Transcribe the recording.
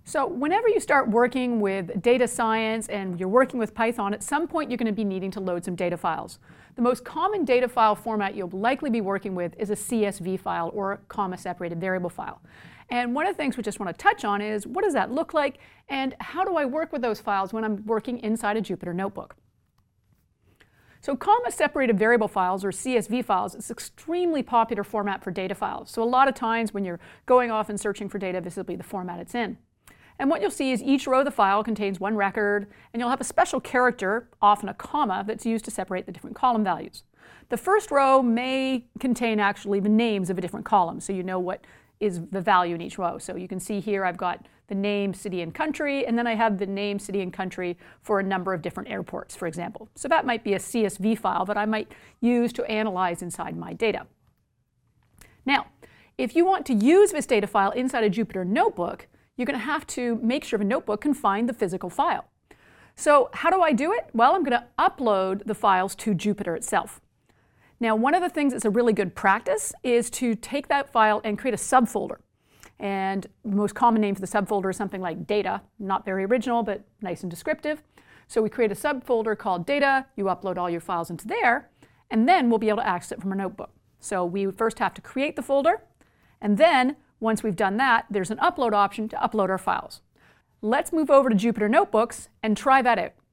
So whenever you start working with data science and you're working with Python, at some point you're going to be needing to load some data files. The most common data file format you'll likely be working with is a CSV file or a comma-separated variable file. And one of the things we just want to touch on is what does that look like and how do I work with those files when I'm working inside a Jupyter Notebook. So comma-separated variable files, or CSV files, is an extremely popular format for data files. So a lot of times when you're going off and searching for data, this will be the format it's in. And what you'll see is each row of the file contains one record, and you'll have a special character, often a comma, that's used to separate the different column values. The first row may contain actually the names of a different column, so you know what is the value in each row. So you can see here I've got the name, city, and country, and then I have the name, city, and country for a number of different airports, for example. So that might be a CSV file that I might use to analyze inside my data. Now, if you want to use this data file inside a Jupyter Notebook, you're going to have to make sure the notebook can find the physical file. So how do I do it? Well, I'm going to upload the files to Jupyter itself. Now, one of the things that's a really good practice is to take that file and create a subfolder. And the most common name for the subfolder is something like data, not very original, but nice and descriptive. So we create a subfolder called data, you upload all your files into there, and then we'll be able to access it from our notebook. So we first have to create the folder, and then once we've done that, there's an upload option to upload our files. Let's move over to Jupyter Notebooks and try that out.